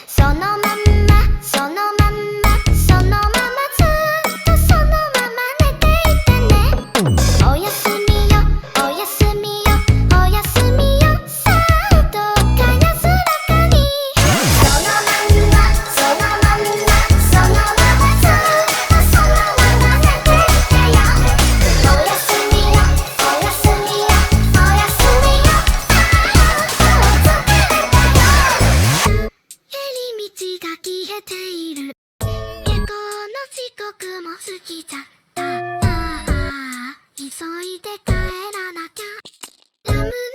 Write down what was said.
そのまんまそのまんまそのままずっとそのまま寝ていてね。おやすみよおやすみよおやすみよ、さあどうか安らかに。そのまんまそのまんまそのままずっとそのまま寝ていてよ。おやすみよおやすみよおやすみよ、さあどうか疲れたよ。帰り道が消えている。下校の時刻も過ぎちゃった。ああ急いで帰らなきゃ。ラム